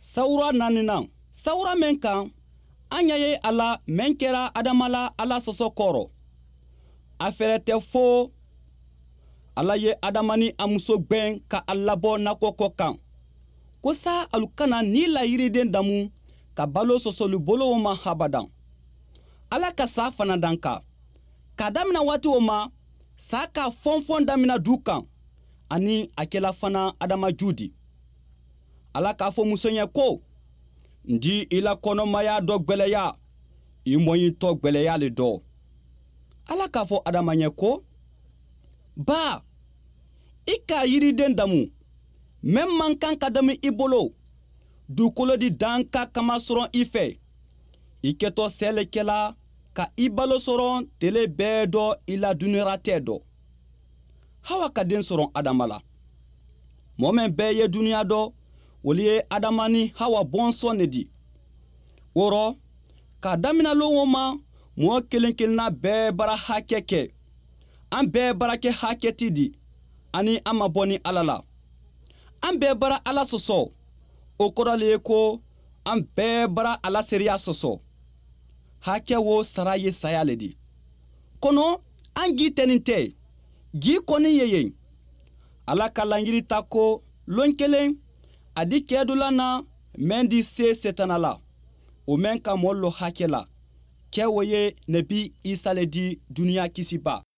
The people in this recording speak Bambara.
Sawura nanina. Sawura men kan an ye ala men kɛra adamala ala sɔsɔ kɔrɔ. A fɛrɛ tɛ fo ala ye adamani a muso gbɛn ka a labɔ nakɔkɔ kan. Ko sa alu kana ni la yiriden damu ka balo sɔsɔli bolo ma habadan. Ala ka sa fana danka. Ka damina waati o ma sa ka fɔnfɔn damina du kan ani a kɛla fana adama judi. Ala k'a fɔ muso ɲɛ ko ndi ila kɔnɔmaya dɔ gwɛlɛya I mɔyintɔ gwɛlɛya le dɔ. Ala k'a fɔ adama ɲɛ ko ba I ka yiriden damu même man kan ka damu I bolo dukolo di dan ka kama sɔrɔ I fɛ I kɛtɔ sɛlɛkɛla ka I balo sɔrɔ tele bɛɛ dɔ I la duniyara tɛ dɔ. Hawa ka den sɔrɔ adama la. Mɔɔ mɛn bɛɛ ye duniya dɔ woli ye adama ni Hawa bɔnsɔn ne di. Wɔrɔ ka damina longo ma mɔɔ kelen kelenna bɛɛ bara hakɛ kɛ. An bɛɛ bara kɛ hakɛ ti di ani an ma bɔ ni Ala la. An bɛɛ bara Ala sɔsɔ. O kɔrɔ le ye ko an bɛɛ bara Ala seriya sɔsɔ. Hakɛ wo sara ye saya le di. Kono an gi tɛ nin tɛ. Gi kɔni ye yen. Ala ka langiri ta ko lon kelen a di kɛ dɔ la na mɛn di se setana la. O mɛn ka mɔɔ lo hakɛ la. Kɛ wo ye Nabi Isa le di duniya kisiba.